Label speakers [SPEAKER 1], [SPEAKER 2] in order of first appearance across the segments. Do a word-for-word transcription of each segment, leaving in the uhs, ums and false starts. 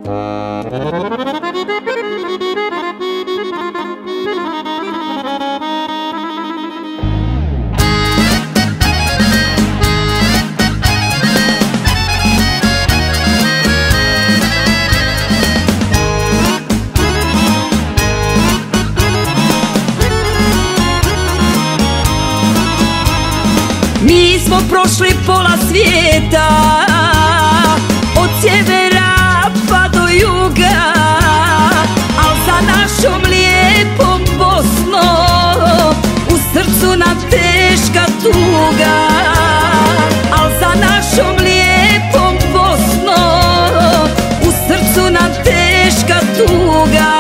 [SPEAKER 1] Mi smo prošli pola svijeta, od sjevera pa do juga, al za našom lijepom Bosnom u srcu nam teška tuga. Al za našom lijepom Bosnom u srcu nam teška tuga.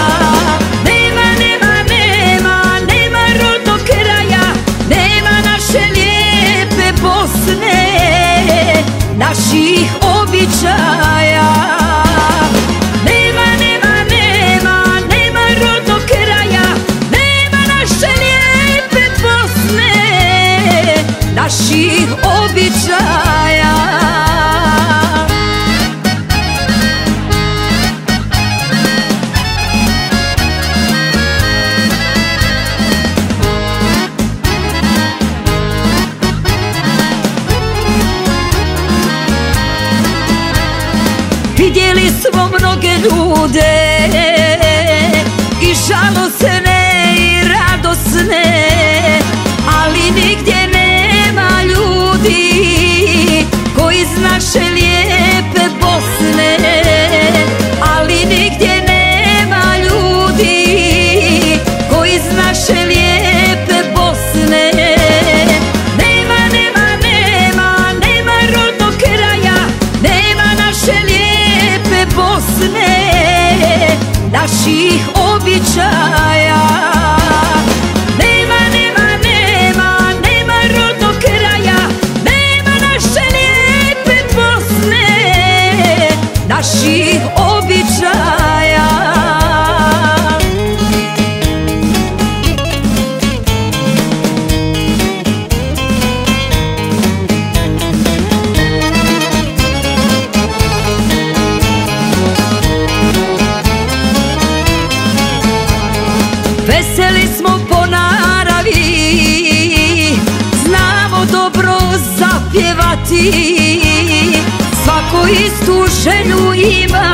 [SPEAKER 1] Naših običaja nema, nema, nema, nema rodnog kraja, nema naše lijepe Bosne, naših običaja. Vidjeli smo mnoge ljude, i žalosne i radosne, ali nigdje nema ljudi koji iz naše lijepe Bosne. Ali nigdje nema ljudi koji iz naše lijepe Bosne. Nema, nema, nema, nema rodnog kraja, nema naše lijepe Bosne, naših običaja. Nema, nema, nema, nema rodnog kraja, nema naše lijepe Bosne, naših običaja. Veseli smo po naravi, znamo dobro zapjevati, svako istu želju ima